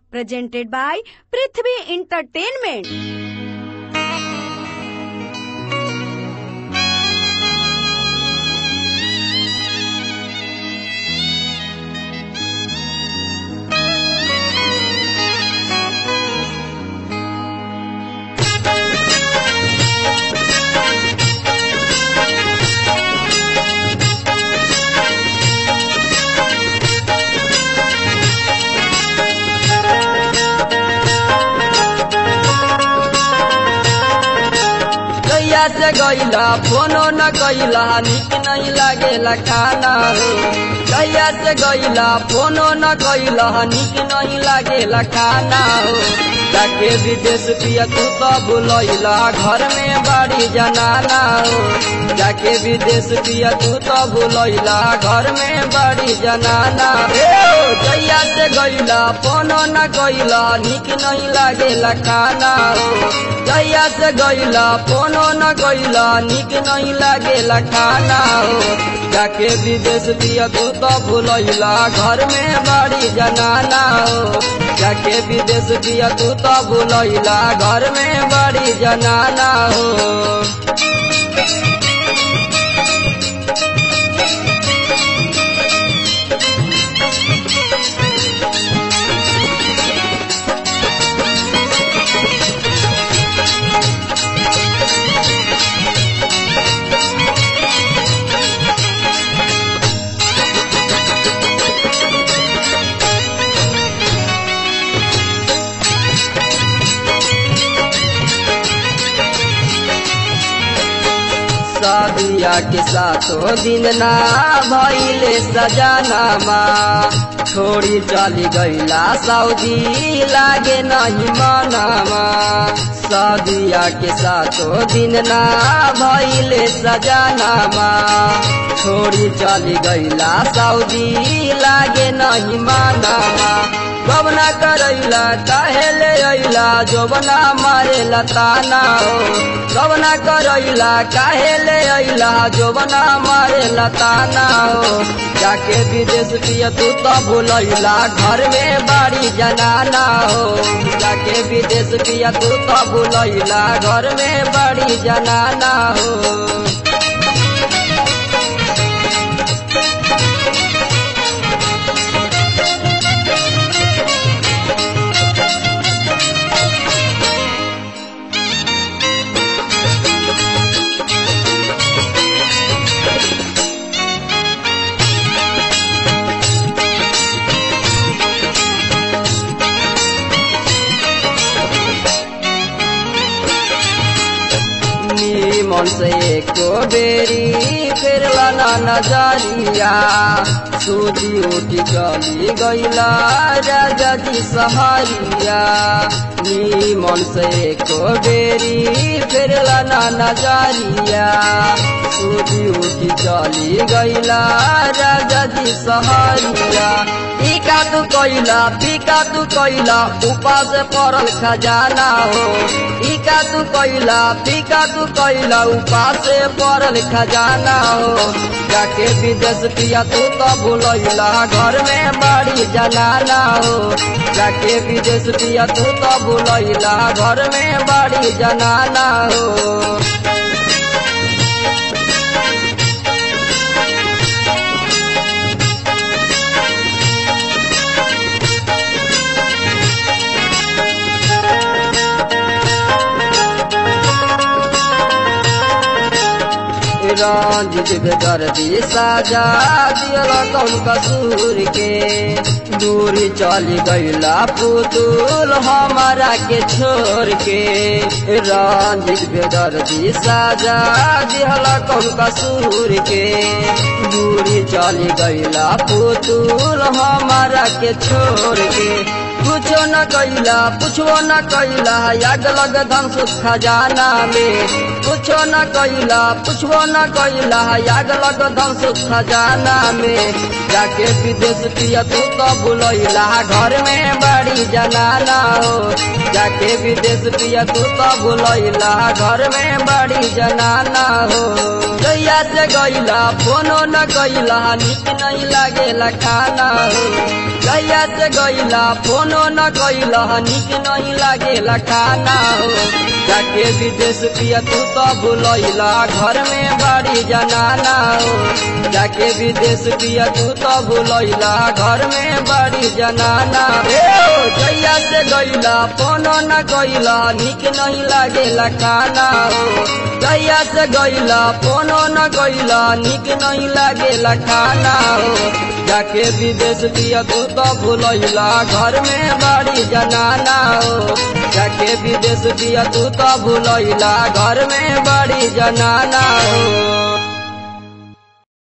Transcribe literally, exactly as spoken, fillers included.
presented by Prithvi Entertainment. से गईला फोनो न गईला निक नहीं लागेला खाना हो। गैया से गईला फोनो न गईला निक नहीं लागेला खाना हो। जाके विदेश पिया तू तो भूलैला घर में बाड़ी जनाना हो। जाके विदेश पिया तू तो भूलैला घर में बाड़ी जनाना हो। गैया से गईला फोनो न गईला निक नहीं लागेला खाना हो। गैया से गईला फोनो न गईला निक नहीं लागेला खाना हो। जाके विदेश पिया तू तो भूलैला घर में बाड़ी जनाना हो। जाके विदेश पिया तू तो भूलैला घर में बाड़ी जनाना हो। शादिया के साथों दिन ना भइले सजनामा। छोड़ी चली गईला सऊदी लागे नहीं मनामा। शादिया के साथों दिन ना भइले सजनामा। छोड़ी चली गईला सऊदी लागे नहीं मनामा। गबना करैला काहे ले अइला जोबना मारे लताना हो। गबना करैला काहे ले अइला जोबना मारे लताना हो। जाके विदेश पिया तू तो भूलैला घर में बाड़ी जनाना हो। जाके विदेश पिया तू तो भूलैला घर में बाड़ी जनाना हो। मन से एको बेरी फेरला ना नजरिया। सूदी उठी चली गईला राजा जी सहरिया। नी मन से एको बेरी फेरला ना नजरिया। सूदी उठी चली गईला राजा जी सहरिया। इका तू कैला पीका तू कैला उपास पड़ल खजाना हो। इका तू कैला पीका तू कैला उपास पड़ल खजाना हो। जाके विदेश पिया तू तो भूलैला घर में बाड़ी जनाना हो। जाके विदेश पिया तू तो भूलैला घर में बाड़ी जनाना हो। रंजित बेदर्दी साजा दियला कौन कसूर के। दूरी चली गईला पुतुल हमारा के छोड़ के। रंजित बेदर्दी साजा दियला कौन कसूर के। दूरी चली गईला पुतुल हमारा के छोड़ के। कुछो न कैला पुछो न कैला याद लग धन सुख खजाना में। कुछो न कैला पुछो न कैला याद लग धन सुख खजाना में। जाके विदेश पिया तू तो भूलैला घर में बाड़ी जनाना हो। जाके विदेश पिया तू तो भूलैला घर में बड़ी जनाना हो। जैया से गईला फोनो न गईला निक नहीं लागेला खाना हो। जैया से गईला फोनो न गईला निक नहीं लागेला खाना हो। जाके विदेश पिया तू तो भूलैला घर में बड़ी जनाना हो। जाके विदेश पिया तू तो भूलैला घर में बड़ी जनाना हो। जैया से गईला फोनो न गईला निक नहीं लागेला खाना हो। जैया से गईला फोनो न गईला निक नहीं लागेला खाना हो। जाके विदेश पिया तू तो भूलैला घर में बड़ी जनाना हो। जाके विदेश पिया तू तो भूलैला घर में बड़ी जनाना हो।